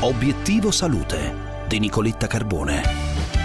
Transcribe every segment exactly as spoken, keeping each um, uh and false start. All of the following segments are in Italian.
Obiettivo Salute di Nicoletta Carbone.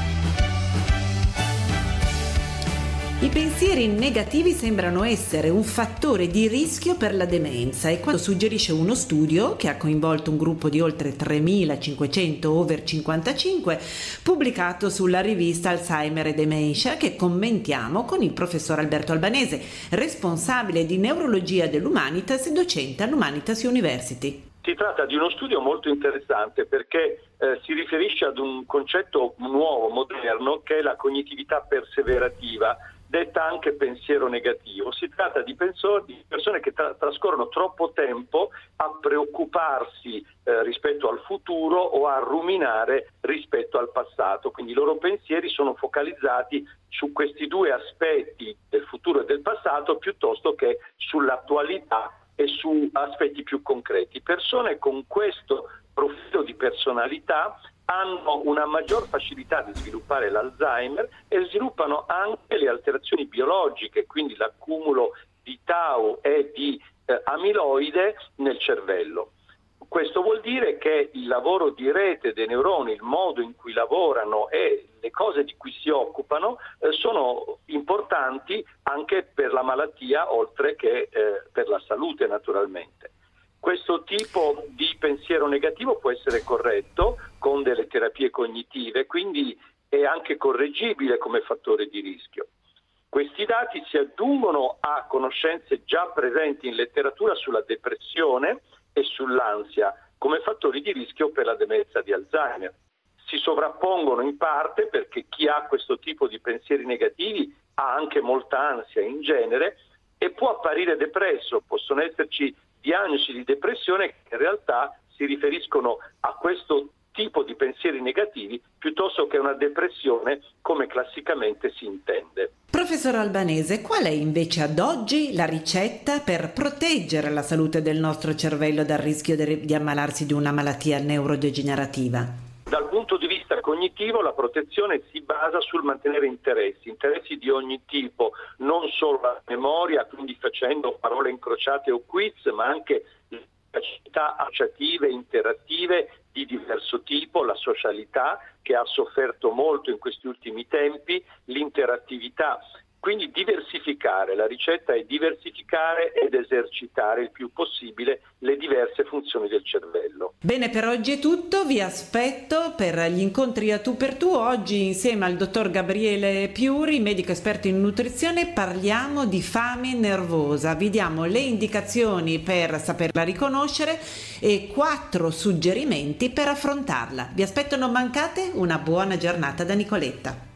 I pensieri negativi sembrano essere un fattore di rischio per la demenza e questo suggerisce uno studio che ha coinvolto un gruppo di oltre tremilacinquecento over cinquantacinque pubblicato sulla rivista Alzheimer e Dementia, che commentiamo con il professor Alberto Albanese, responsabile di neurologia dell'Humanitas e docente all'Humanitas University. Si tratta di uno studio molto interessante perché eh, si riferisce ad un concetto nuovo, moderno, che è la cognitività perseverativa, detta anche pensiero negativo. Si tratta di, penso- di persone che tra- trascorrono troppo tempo a preoccuparsi eh, rispetto al futuro o a ruminare rispetto al passato. Quindi i loro pensieri sono focalizzati su questi due aspetti del futuro e del passato piuttosto che sull'attualità e su aspetti più concreti. Persone con questo profilo di personalità hanno una maggior facilità di sviluppare l'Alzheimer e sviluppano anche le alterazioni biologiche, quindi l'accumulo di tau e di eh, amiloide nel cervello. Questo vuol dire che il lavoro di rete dei neuroni, il modo in cui lavorano e le cose di cui si occupano eh, sono importanti anche per la malattia, oltre che eh, per la salute naturalmente. Questo tipo di pensiero negativo può essere corretto con delle terapie cognitive, quindi è anche correggibile come fattore di rischio. Questi dati si aggiungono a conoscenze già presenti in letteratura sulla depressione e sull'ansia come fattori di rischio per la demenza di Alzheimer. Si sovrappongono in parte perché chi ha questo tipo di pensieri negativi ha anche molta ansia in genere e può apparire depresso, possono esserci diagnosi di depressione che in realtà si riferiscono a questo tipo di pensieri negativi piuttosto che una depressione come classicamente si intende. Professor Albanese, qual è invece ad oggi la ricetta per proteggere la salute del nostro cervello dal rischio di ammalarsi di una malattia neurodegenerativa? Dal punto di vista cognitivo la protezione si basa sul mantenere interessi, interessi di ogni tipo, non solo la memoria, quindi facendo parole incrociate o quiz, ma anche le capacità associative, interattive di diverso tipo, la socialità che ha sofferto molto in questi ultimi tempi, l'interattività. Quindi diversificare, la ricetta è diversificare ed esercitare il più possibile le diverse funzioni del cervello. Bene, per oggi è tutto, vi aspetto per gli incontri a tu per tu. Oggi insieme al dottor Gabriele Piuri, medico esperto in nutrizione, parliamo di fame nervosa. Vi diamo le indicazioni per saperla riconoscere e quattro suggerimenti per affrontarla. Vi aspetto, non mancate, una buona giornata da Nicoletta.